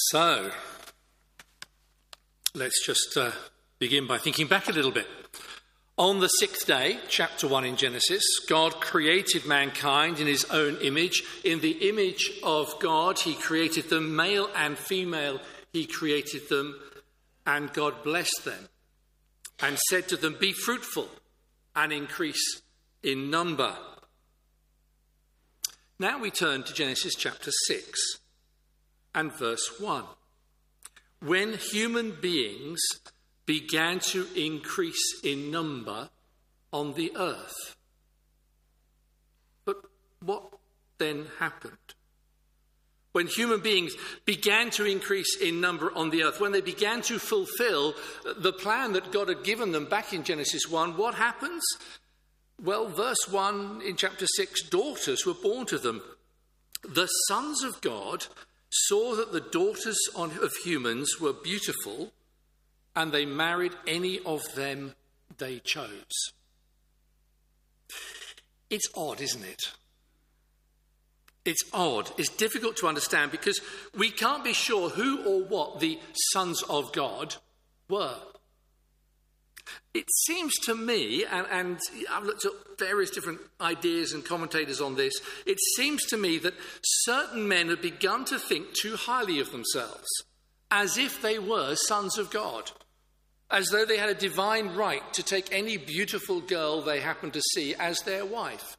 So, let's just begin by thinking back a little bit. On the sixth day, chapter 1 in Genesis, God created mankind in his own image. In the image of God, he created them, male and female, he created them, and God blessed them and said to them, "Be fruitful and increase in number." Now we turn to Genesis chapter 6 and verse 1. When human beings began to increase in number on the earth. But what then happened? When human beings began to increase in number on the earth, when they began to fulfill the plan that God had given them back in Genesis 1, what happens? Well, verse 1 in chapter 6, daughters were born to them. The sons of God saw that the daughters of humans were beautiful, and they married any of them they chose. It's odd, isn't it? It's odd. It's difficult to understand because we can't be sure who or what the sons of God were. It seems to me, and I've looked at various different ideas and commentators on this, it seems to me that certain men had begun to think too highly of themselves, as if they were sons of God, as though they had a divine right to take any beautiful girl they happened to see as their wife.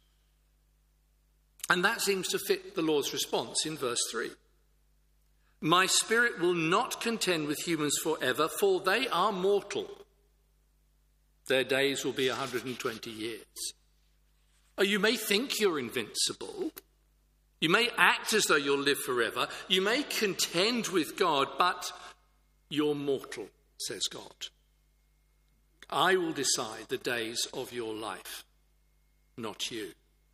And that seems to fit the Lord's response in verse 3. "My spirit will not contend with humans forever, for they are mortal. Their days will be 120 years. Oh, you may think you're invincible. You may act as though you'll live forever. You may contend with God, but you're mortal, says God. I will decide the days of your life, not you."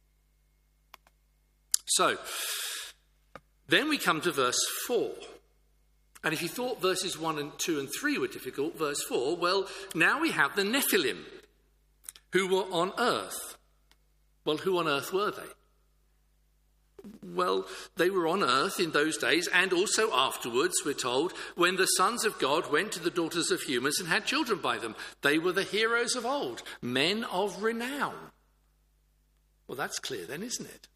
So, then we come to verse 4. And if you thought verses 1 and 2 and 3 were difficult, verse 4, well, now we have the Nephilim, who were on earth. Well, who on earth were they? Well, they were on earth in those days and also afterwards, we're told, when the sons of God went to the daughters of humans and had children by them. They were the heroes of old, men of renown. Well, that's clear then, isn't it?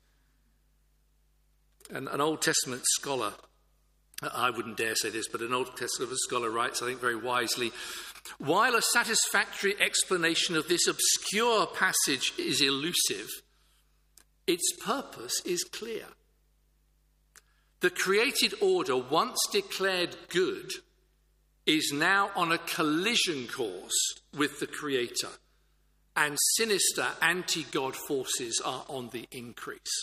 And an Old Testament scholar, I wouldn't dare say this, but an Old Testament scholar writes, I think very wisely, while a satisfactory explanation of this obscure passage is elusive, its purpose is clear. The created order, once declared good, is now on a collision course with the Creator, and sinister anti-God forces are on the increase.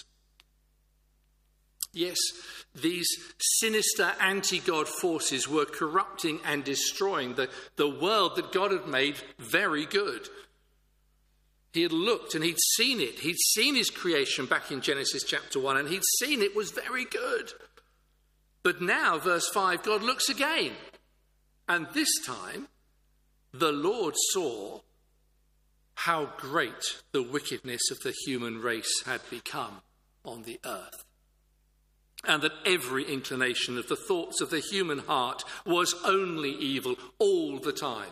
Yes, these sinister anti-God forces were corrupting and destroying the world that God had made very good. He had looked and he'd seen it. He'd seen his creation back in Genesis chapter 1, and he'd seen it was very good. But now, verse 5, God looks again. And this time, the Lord saw how great the wickedness of the human race had become on the earth, and that every inclination of the thoughts of the human heart was only evil all the time.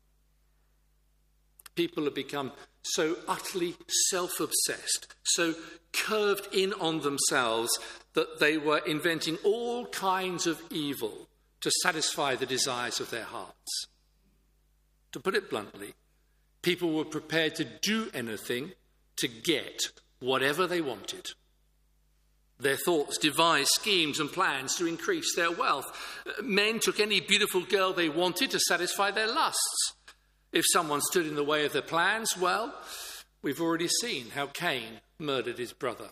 People have become so utterly self-obsessed, so curved in on themselves that they were inventing all kinds of evil to satisfy the desires of their hearts. To put it bluntly, people were prepared to do anything to get whatever they wanted. Their thoughts devised schemes and plans to increase their wealth. Men took any beautiful girl they wanted to satisfy their lusts. If someone stood in the way of their plans, well, we've already seen how Cain murdered his brother.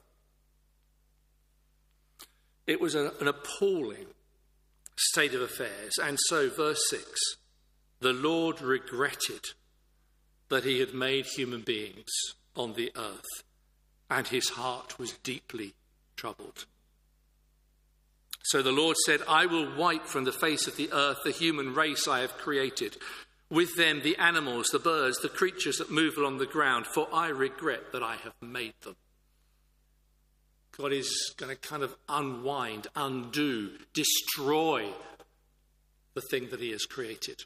It was an appalling state of affairs. And so, verse 6, the Lord regretted that he had made human beings on the earth, and his heart was deeply troubled. So the Lord said, I will wipe from the face of the earth the human race I have created, with them the animals, the birds, the creatures that move along the ground, for I regret that I have made them. God is going to kind of unwind, undo, destroy the thing that he has created.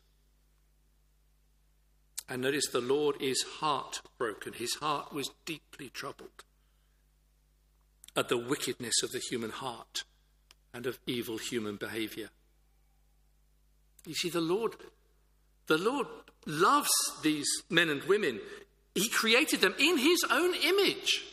And notice the Lord is heartbroken. His heart was deeply troubled at the wickedness of the human heart and of evil human behavior. You see, the Lord loves these men and women. He created them in his own image.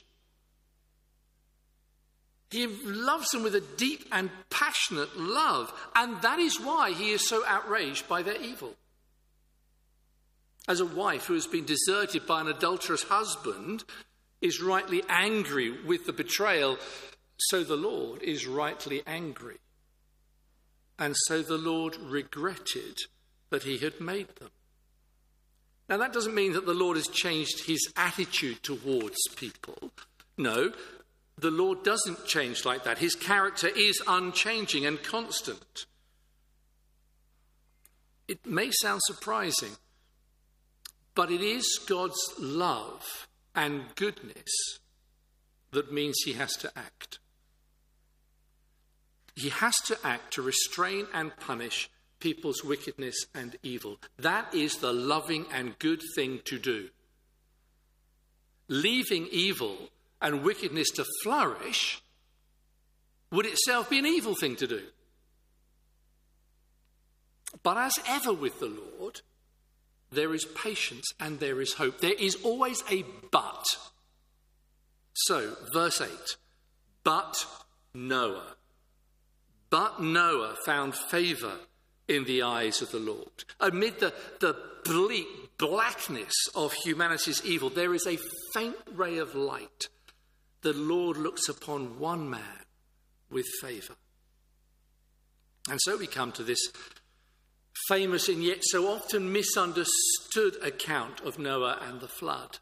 He loves them with a deep and passionate love, and that is why he is so outraged by their evil. As a wife who has been deserted by an adulterous husband is rightly angry with the betrayal, so the Lord is rightly angry. And so the Lord regretted that he had made them. Now, that doesn't mean that the Lord has changed his attitude towards people. No, the Lord doesn't change like that. His character is unchanging and constant. It may sound surprising, but it is God's love and goodness that means he has to act. He has to act to restrain and punish people's wickedness and evil. That is the loving and good thing to do. Leaving evil and wickedness to flourish would itself be an evil thing to do. But as ever with the Lord, there is patience and there is hope. There is always a but. So, verse 8, but Noah found favour in the eyes of the Lord. Amid the bleak blackness of humanity's evil, there is a faint ray of light. The Lord looks upon one man with favour. And so we come to this famous and yet so often misunderstood account of Noah and the flood.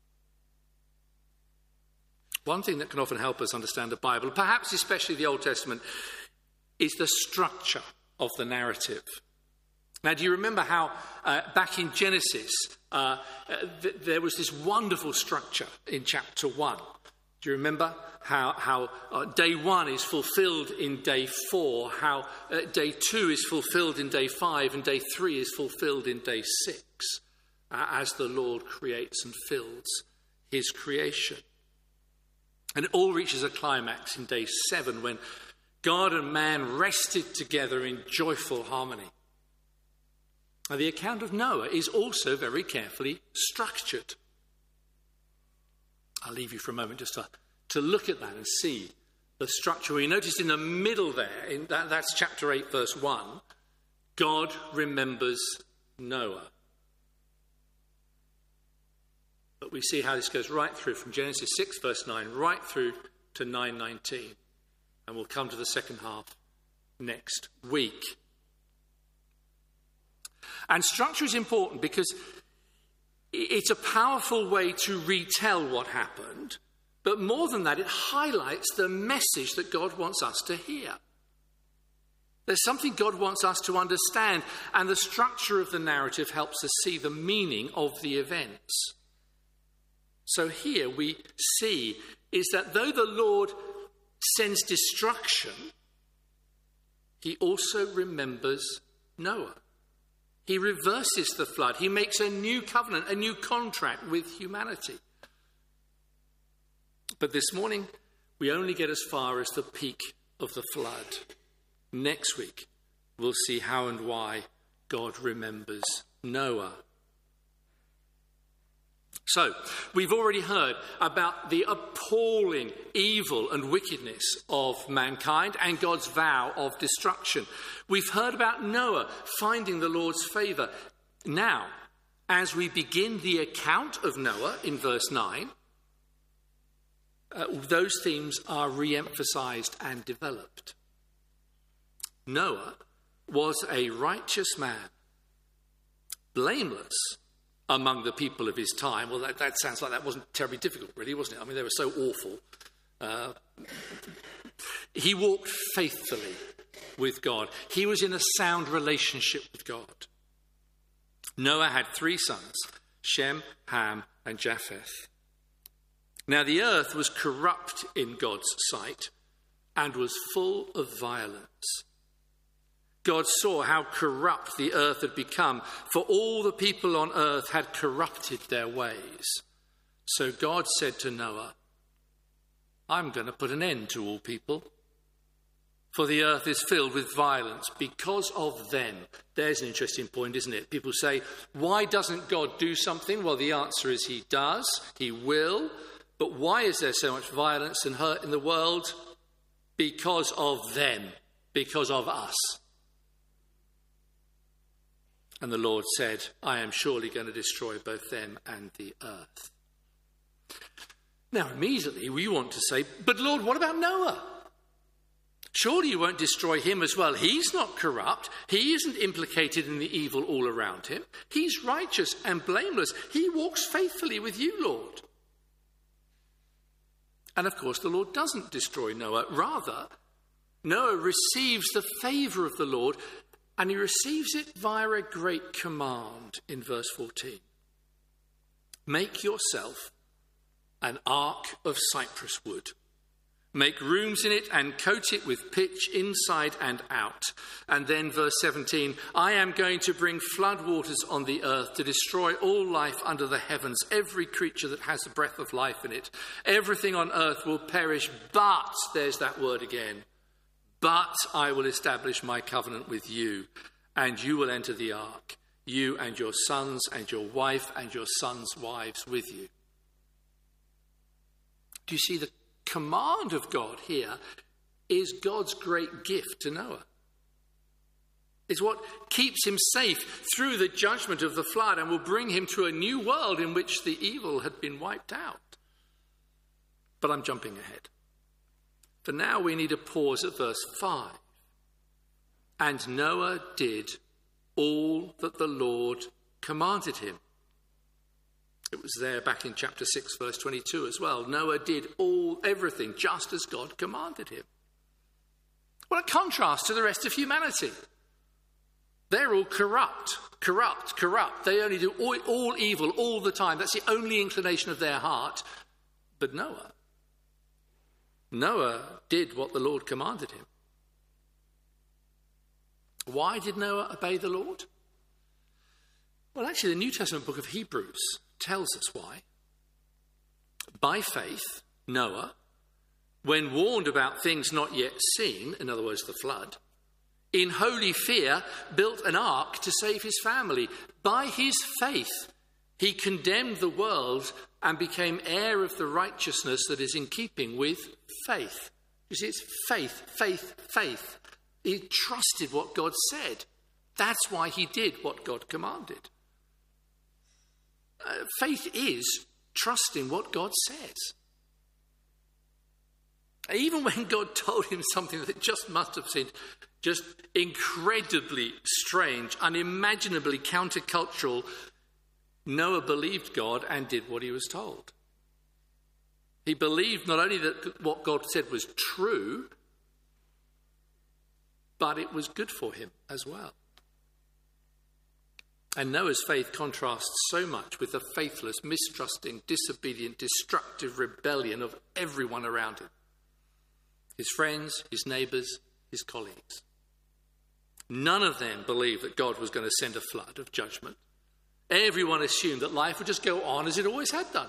One thing that can often help us understand the Bible, perhaps especially the Old Testament, is the structure of the narrative. Now, do you remember how back in Genesis there was this wonderful structure in chapter 1? Do you remember how day 1 is fulfilled in day 4, how day 2 is fulfilled in day 5, and day 3 is fulfilled in day 6, as the Lord creates and fills his creation. And it all reaches a climax in day 7 when God and man rested together in joyful harmony. Now, the account of Noah is also very carefully structured. I'll leave you for a moment just to look at that and see the structure. You notice in the middle there, that's chapter 8, verse 1, God remembers Noah. But we see how this goes right through from Genesis 6, verse 9, right through to 9:19. And we'll come to the second half next week. And structure is important because it's a powerful way to retell what happened. But more than that, it highlights the message that God wants us to hear. There's something God wants us to understand, and the structure of the narrative helps us see the meaning of the events. So here we see is that though the Lord sends destruction, he also remembers Noah. He reverses the flood. He makes a new covenant, a new contract with humanity. But this morning, we only get as far as the peak of the flood. Next week, we'll see how and why God remembers Noah. So, we've already heard about the appalling evil and wickedness of mankind and God's vow of destruction. We've heard about Noah finding the Lord's favour. Now, as we begin the account of Noah in verse 9, those themes are re-emphasised and developed. Noah was a righteous man, blameless among the people of his time. Well, that sounds like that wasn't terribly difficult, really, wasn't it? I mean, they were so awful. He walked faithfully with God. He was in a sound relationship with God. Noah had 3 sons, Shem, Ham, and Japheth. Now the earth was corrupt in God's sight and was full of violence. God saw how corrupt the earth had become, for all the people on earth had corrupted their ways. So God said to Noah, I'm going to put an end to all people, for the earth is filled with violence because of them. There's an interesting point, isn't it? People say, why doesn't God do something? Well, the answer is he does, he will. But why is there so much violence and hurt in the world? Because of them, because of us. And the Lord said, I am surely going to destroy both them and the earth. Now, immediately we want to say, but Lord, what about Noah? Surely you won't destroy him as well. He's not corrupt. He isn't implicated in the evil all around him. He's righteous and blameless. He walks faithfully with you, Lord. And of course, the Lord doesn't destroy Noah. Rather, Noah receives the favour of the Lord, and he receives it via a great command in verse 14. Make yourself an ark of cypress wood. Make rooms in it and coat it with pitch inside and out. And then verse 17, I am going to bring flood waters on the earth to destroy all life under the heavens, every creature that has the breath of life in it. Everything on earth will perish, but, there's that word again, but I will establish my covenant with you, and you will enter the ark, you and your sons and your wife and your sons' wives with you. Do you see the command of God here is God's great gift to Noah? It's what keeps him safe through the judgment of the flood and will bring him to a new world in which the evil had been wiped out. But I'm jumping ahead. For now we need to pause at verse 5. And Noah did all that the Lord commanded him. It was there back in chapter 6, verse 22 as well. Noah did everything just as God commanded him. What a contrast to the rest of humanity. They're all corrupt. They only do all evil all the time. That's the only inclination of their heart. But Noah did what the Lord commanded him. Why did Noah obey the Lord? Well, actually, the New Testament book of Hebrews tells us why. By faith, Noah, when warned about things not yet seen, in other words, the flood, in holy fear built an ark to save his family. By his faith, he condemned the world and became heir of the righteousness that is in keeping with faith. You see, it's faith. He trusted what God said. That's why he did what God commanded. Faith is trusting what God says. Even when God told him something that just must have seemed just incredibly strange, unimaginably countercultural, Noah believed God and did what he was told. He believed not only that what God said was true, but it was good for him as well. And Noah's faith contrasts so much with the faithless, mistrusting, disobedient, destructive rebellion of everyone around him. His friends, his neighbours, his colleagues. None of them believed that God was going to send a flood of judgment. Everyone assumed that life would just go on as it always had done.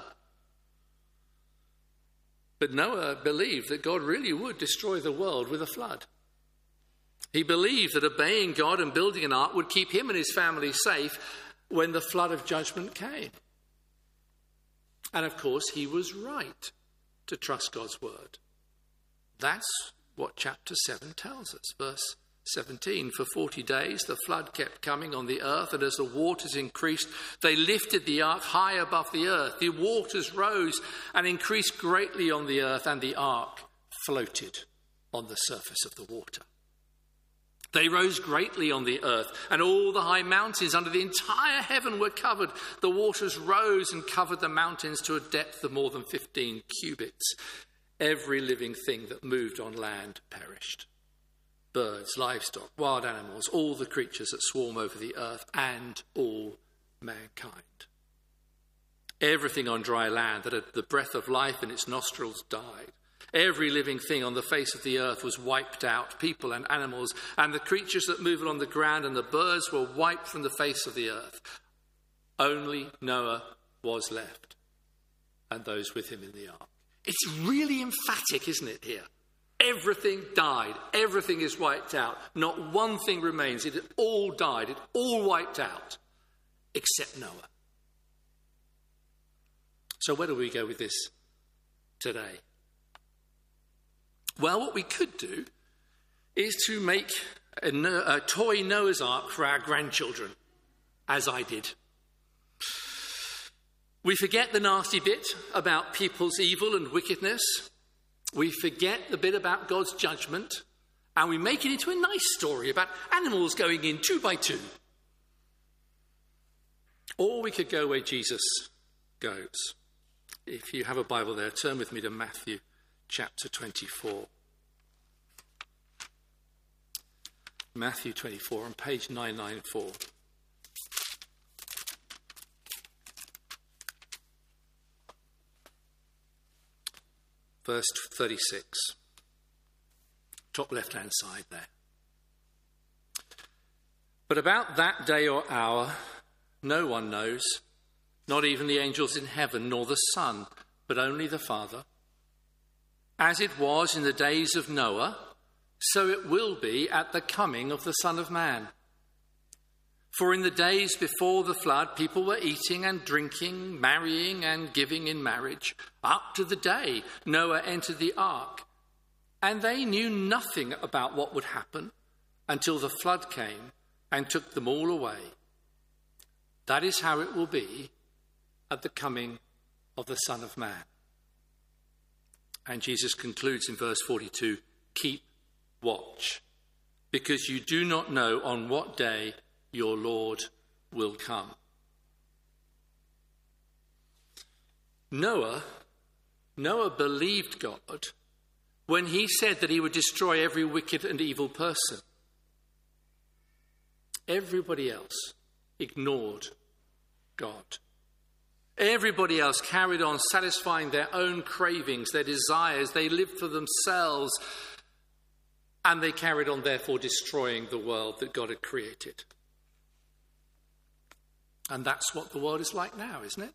But Noah believed that God really would destroy the world with a flood. He believed that obeying God and building an ark would keep him and his family safe when the flood of judgment came. And of course, he was right to trust God's word. That's what chapter 7 tells us. Verse 17, for 40 days the flood kept coming on the earth, and as the waters increased, they lifted the ark high above the earth. The waters rose and increased greatly on the earth, and the ark floated on the surface of the water. They rose greatly on the earth, and all the high mountains under the entire heaven were covered. The waters rose and covered the mountains to a depth of more than 15 cubits. Every living thing that moved on land perished. Birds, livestock, wild animals, all the creatures that swarm over the earth, and all mankind. Everything on dry land that had the breath of life in its nostrils died. Every living thing on the face of the earth was wiped out, people and animals, and the creatures that move along the ground and the birds were wiped from the face of the earth. Only Noah was left, and those with him in the ark. It's really emphatic, isn't it, here? Everything died. Everything is wiped out. Not one thing remains. It all died. It all wiped out, except Noah. So where do we go with this today? Well, what we could do is to make a toy Noah's Ark for our grandchildren, as I did. We forget the nasty bit about people's evil and wickedness. We forget the bit about God's judgment, and we make it into a nice story about animals going in 2 by 2. Or we could go where Jesus goes. If you have a Bible there, turn with me to Matthew chapter 24. Matthew 24 on page 994. Verse 36. Top left-hand side there. But about that day or hour, no one knows, not even the angels in heaven, nor the Son, but only the Father. As it was in the days of Noah, so it will be at the coming of the Son of Man. For in the days before the flood, people were eating and drinking, marrying and giving in marriage, up to the day Noah entered the ark. And they knew nothing about what would happen until the flood came and took them all away. That is how it will be at the coming of the Son of Man. And Jesus concludes in verse 42, keep watch, because you do not know on what day your Lord will come. Noah believed God when he said that he would destroy every wicked and evil person. Everybody else ignored God. Everybody else carried on satisfying their own cravings, their desires. They lived for themselves, and they carried on, therefore, destroying the world that God had created. And that's what the world is like now, isn't it?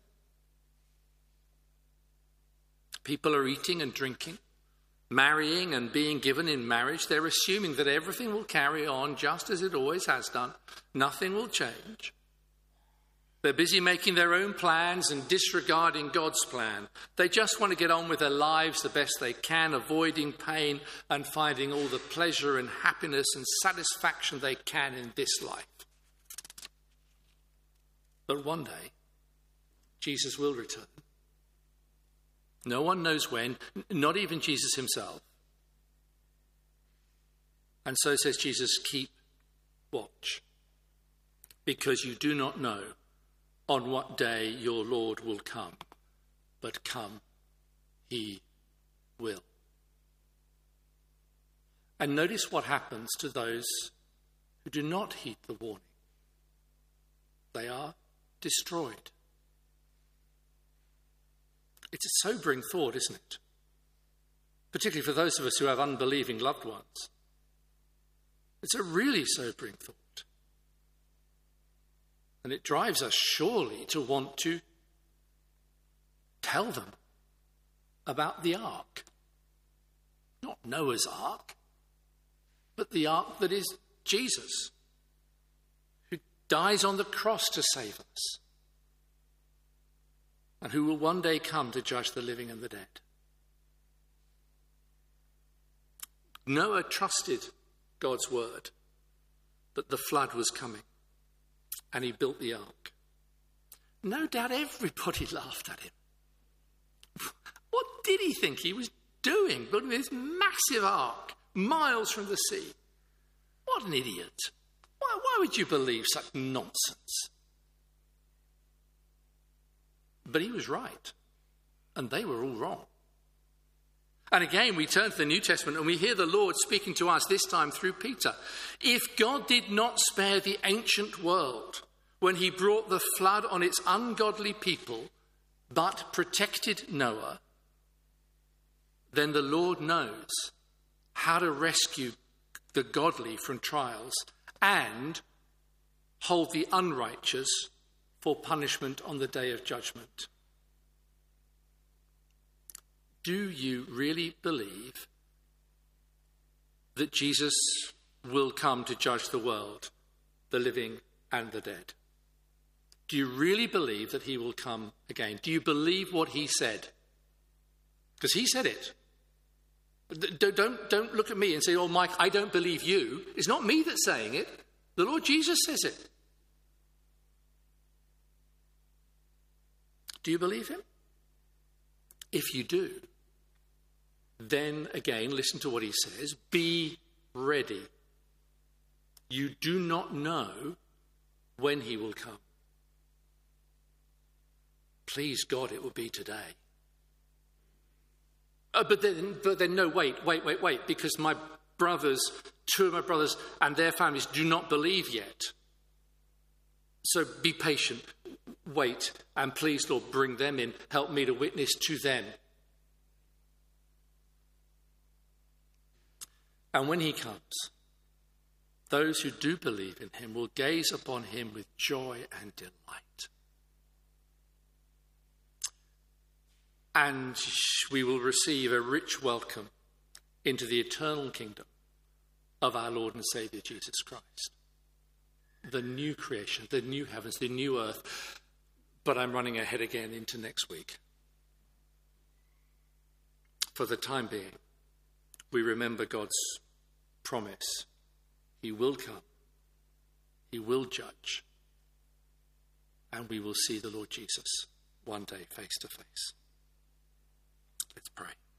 People are eating and drinking, marrying and being given in marriage. They're assuming that everything will carry on just as it always has done. Nothing will change. They're busy making their own plans and disregarding God's plan. They just want to get on with their lives the best they can, avoiding pain and finding all the pleasure and happiness and satisfaction they can in this life. But one day, Jesus will return. No one knows when, not even Jesus himself. And so says Jesus, keep watch, because you do not know on what day your Lord will come, but come he will. And notice what happens to those who do not heed the warning. They are destroyed. It's a sobering thought, isn't it? Particularly for those of us who have unbelieving loved ones. It's a really sobering thought. And it drives us surely to want to tell them about the ark. Not Noah's ark, but the ark that is Jesus, who dies on the cross to save us, and who will one day come to judge the living and the dead. Noah trusted God's word that the flood was coming, and he built the ark. No doubt everybody laughed at him. What did he think he was doing, building this massive ark miles from the sea? What an idiot. Why would you believe such nonsense? But he was right, and they were all wrong. And again, we turn to the New Testament and we hear the Lord speaking to us, this time through Peter. If God did not spare the ancient world when he brought the flood on its ungodly people, but protected Noah, then the Lord knows how to rescue the godly from trials and hold the unrighteous for punishment on the day of judgment. Do you really believe that Jesus will come to judge the world, the living and the dead? Do you really believe that he will come again? Do you believe what he said? Because he said it. Don't look at me and say, oh, Mike, I don't believe you. It's not me that's saying it. The Lord Jesus says it. Do you believe him? If you do, then again, listen to what he says. Be ready. You do not know when he will come. Please God, it will be today. But then, no, wait, because my brothers, two of my brothers and their families do not believe yet. So be patient, wait, and please, Lord, bring them in. Help me to witness to them. And when he comes, those who do believe in him will gaze upon him with joy and delight. And we will receive a rich welcome into the eternal kingdom of our Lord and Saviour Jesus Christ. The new creation, the new heavens, the new earth. But I'm running ahead again into next week. For the time being, we remember God's promise. He will come. He will judge. And we will see the Lord Jesus one day face to face. Let's pray.